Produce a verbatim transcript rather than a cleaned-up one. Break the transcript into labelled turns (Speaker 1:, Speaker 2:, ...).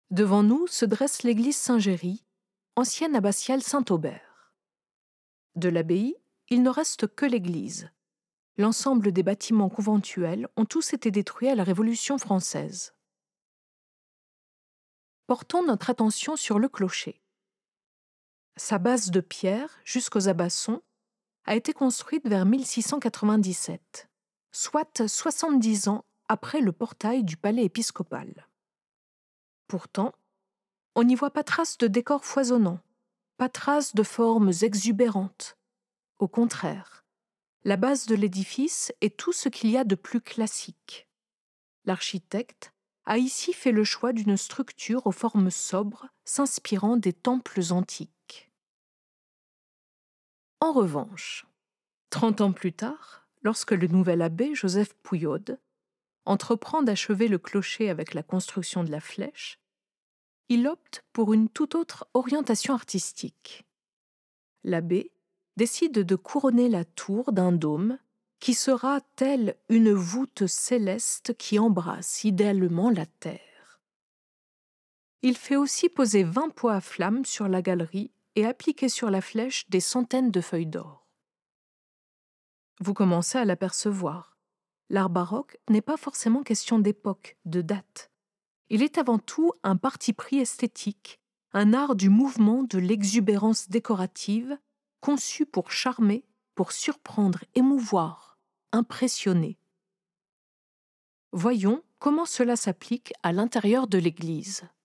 Speaker 1: Devant nous se dresse l'église Saint-Géry, ancienne abbatiale Saint-Aubert. De l'abbaye, il ne reste que l'église. L'ensemble des bâtiments conventuels ont tous été détruits à la Révolution française. Portons notre attention sur le clocher. Sa base de pierre, jusqu'aux abassons, a été construite vers mille six cent quatre-vingt-dix-sept, soit soixante-dix ans après le portail du palais épiscopal. Pourtant, on n'y voit pas trace de décors foisonnants, pas trace de formes exubérantes. Au contraire, la base de l'édifice est tout ce qu'il y a de plus classique. L'architecte a ici fait le choix d'une structure aux formes sobres, s'inspirant des temples antiques. En revanche, trente ans plus tard, lorsque le nouvel abbé Joseph Pouyaud entreprend d'achever le clocher avec la construction de la flèche, il opte pour une toute autre orientation artistique. L'abbé décide de couronner la tour d'un dôme qui sera telle une voûte céleste qui embrasse idéalement la terre. Il fait aussi poser vingt pots à flammes sur la galerie et appliquer sur la flèche des centaines de feuilles d'or. Vous commencez à l'apercevoir. L'art baroque n'est pas forcément question d'époque, de date. Il est avant tout un parti pris esthétique, un art du mouvement de l'exubérance décorative, conçu pour charmer, pour surprendre, émouvoir, impressionner. Voyons comment cela s'applique à l'intérieur de l'église.